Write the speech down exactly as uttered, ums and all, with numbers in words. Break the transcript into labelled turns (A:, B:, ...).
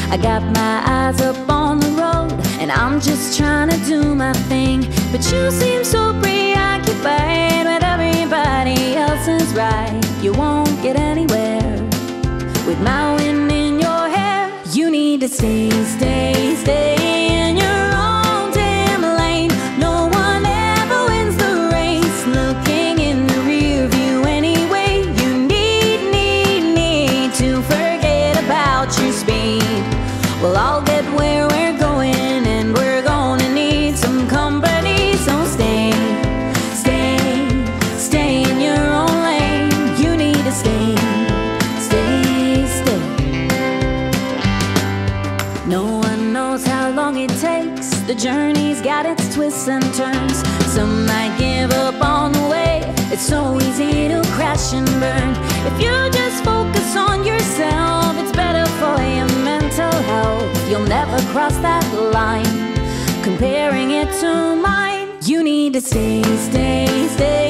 A: I got my eyes up on the road, and I'm just trying to do my thing. But you seem so preoccupied with everybody else's right. You won't get anywhere with my wind in your hair. You need to stay, stay, stay in your own damn lane. No one ever wins the race looking in the rear view anyway. You need, need, need to forget about your speed. Well, I'll get where we're going, and we're gonna need some company. So stay, stay, stay in your own lane. You need to stay, stay, stay. No one knows how long it takes. The journey's got its twists and turns. Some might give up on the way. It's so easy to crash and burn. If you just focus on yourself, it's better for your mental health. You'll never cross that line, comparing it to mine. You need to stay, stay, stay